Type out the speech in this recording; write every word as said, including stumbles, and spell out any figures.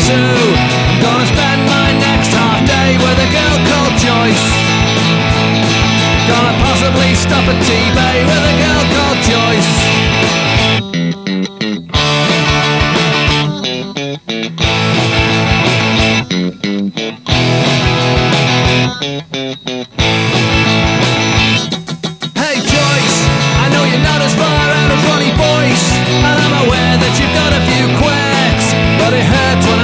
zoo. I'm gonna spend my next half day with a girl called Joyce. Gonna possibly stop at T-Bay with a girl called Joyce. Thank you.